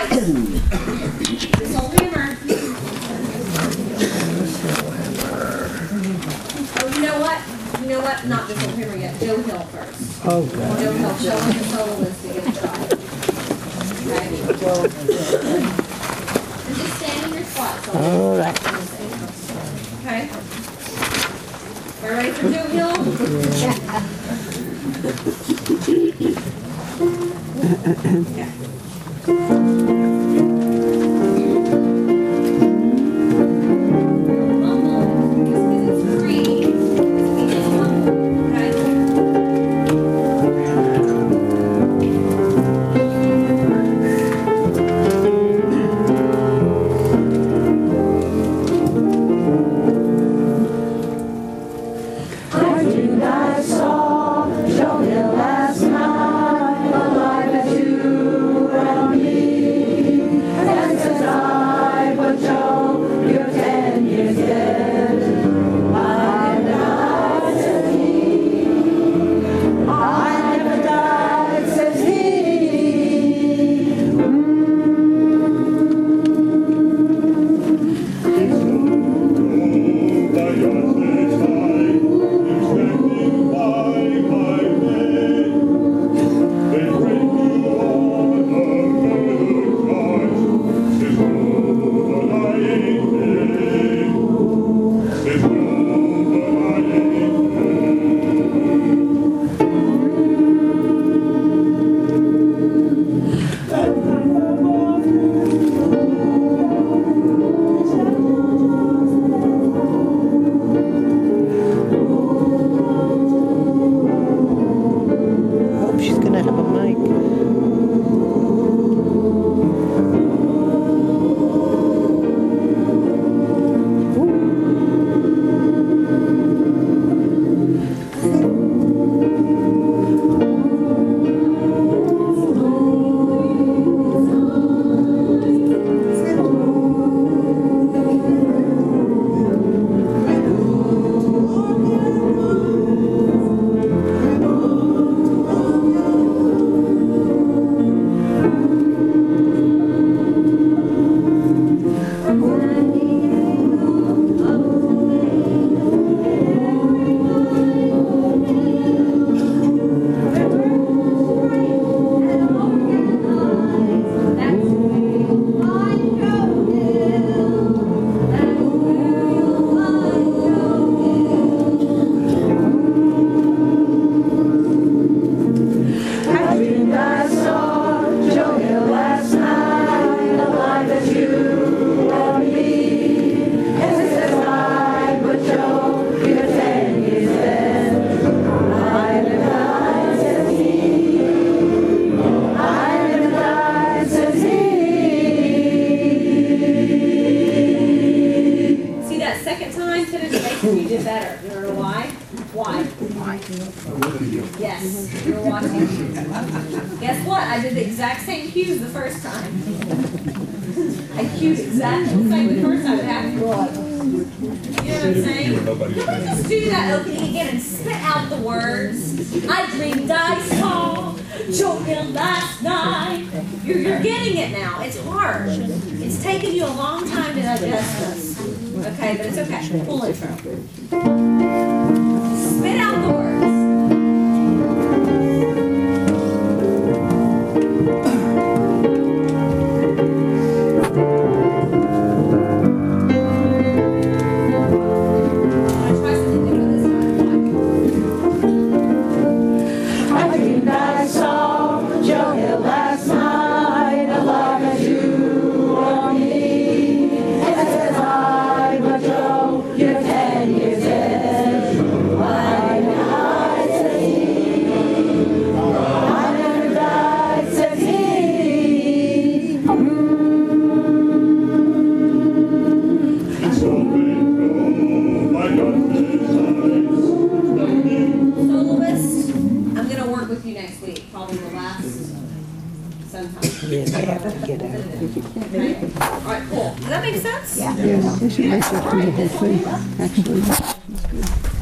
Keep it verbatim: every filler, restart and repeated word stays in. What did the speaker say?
right. This whole hammer. Oh, you know what? You know what? Not this whole hammer yet. Joe Hill first. Oh, God. Joe Hill, show him the soloist to get a try. Okay? And just stand in your spot. So All right. okay? Are you ready for Joe Hill? Yeah. Yes, you're watching. Guess what? I did the exact same cues the first time. I cued exactly the same the first time. It happened. You know what I'm saying? Just do that opening again and spit out the words. I dreamed I saw Joe Hill last night. You're, you're getting it now. It's hard. It's taken you a long time to digest this. Okay, but it's okay. Full intro. Spit out the words. Yes, I have to get out. Okay. All right, cool. Does that make sense? Yeah. Yeah, we should make that through the whole thing, actually. That's good.